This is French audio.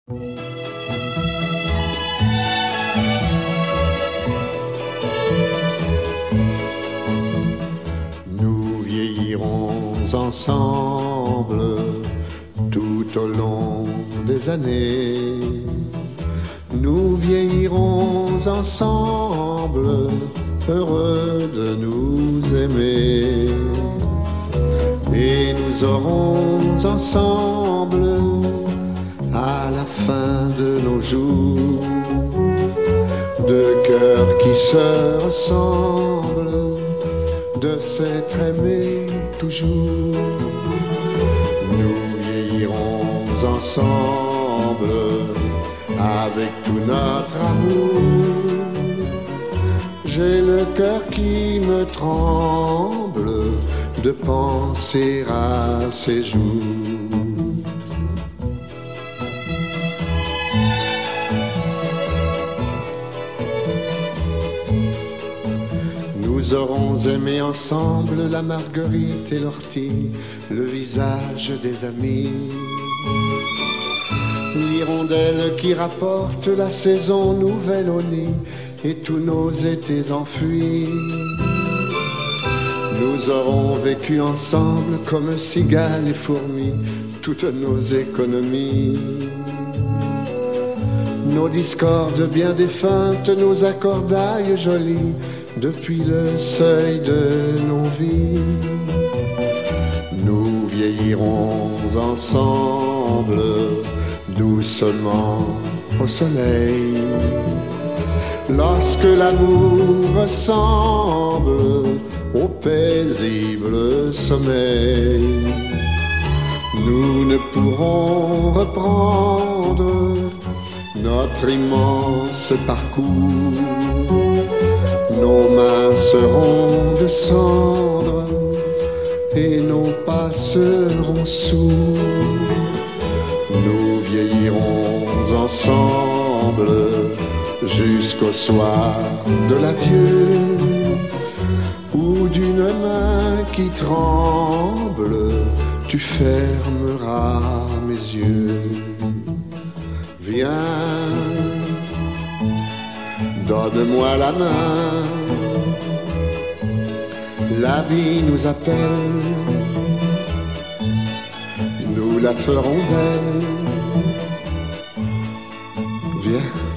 Nous vieillirons ensemble tout au long des années. Nous vieillirons ensemble, heureux de nous aimer. Et nous aurons ensemble, à la fin de nos jours, deux cœurs qui se ressemblent, de s'être aimés toujours. Nous vieillirons ensemble, avec tout notre amour. J'ai le cœur qui me tremble de penser à ces jours. Nous aurons aimé ensemble la marguerite et l'ortie, le visage des amis, l'hirondelle qui rapporte la saison nouvelle au nid et tous nos étés enfuis. Nous aurons vécu ensemble comme cigales et fourmis toutes nos économies, nos discordes bien défuntes, nos accordailles jolis depuis le seuil de nos vies. Nous vieillirons ensemble doucement au soleil, lorsque l'amour ressemble au paisible sommeil. Nous ne pourrons reprendre notre immense parcours. Nos mains seront de cendre et nos pas seront sourds. Nous vieillirons ensemble jusqu'au soir de l'adieu, où d'une main qui tremble, tu fermeras mes yeux. Viens, donne-moi la main, la vie nous appelle, nous la ferons belle. Viens.